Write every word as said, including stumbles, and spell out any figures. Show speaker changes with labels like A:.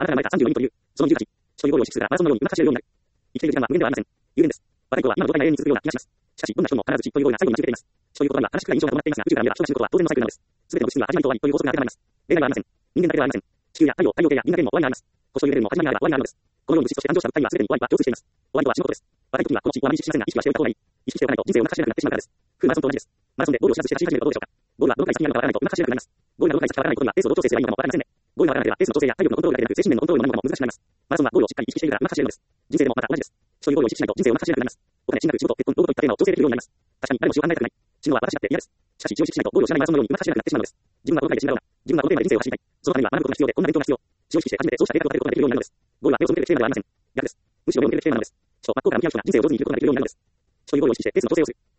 A: あなたが生まれたさんじゅうよにんという、そのにじゅうはち、所有合意を意識するが、まだそのように難しいようになる。生きている時間は無限ではありません。有限です。和太鼓は今の状態が永遠に続くような気がします。しかし、どんな人も必ず死という合意が最後に待ち受けています。そういう言葉には悲しく暗い印象が伴っていますが、宇宙から見れば人が死ぬことは当然のサイクルなのです。すべての物質には始まりと終わりという法則が当てはまります。例外はありません。人間だけではありません。地球や太陽、太陽系や銀河系にも終わりがあります。星というレベルも始まりがあれば終わりがあるのです。このように物質として誕生した物体にはすべてに終わりは共通しています。終わりとは死ぬことです。若い時にはこの死をあまり意識しませんが、意識はしておいた方がいい。意識しておかないと人生をうまく走れなくなってしまうからです。フルマラソンと同じです。マラソンでゴールを知らずして走り始めればどうでしょうか。ゴールはどのくらい先にあるのかわからないとうまく走れなくなります。ゴールがどのくらい先かわからないことにはレースをどう調整すればいいのかもわかりませんね。ゴールがわからなければレースの調整や体力のコントロールができなく、精神面のコントロールも何もかも難しくなります。マラソンはゴールをしっかり意識しているからうまく走れるのです。人生でもまた同じです。そういうゴールを意識しないと人生をうまく走れなくなります。お金、進学、仕事、結婚、老後といったテーマを調整できるようになります。確かに誰も死を考えたくない。死ぬのは私だって嫌です。しかし、一を意識しないとゴールを知らないマラソンのようにうまく走れなくなってしまうのです。自分はこのくらいで死んだろうな。自分はこのテーマで人生を走りたい。そのためには学ぶことが必要で、こんな勉強が必要。死を意識して初めてそうした計画を立てることができるようになるのです。ゴールは目を背けてきているのではありません。逆です。むしろ目を向けてきているのです。死と真っ向から向き合う人が人生を上手に生きることができるようになるのです。そういうゴールを意識してレースの調整をする。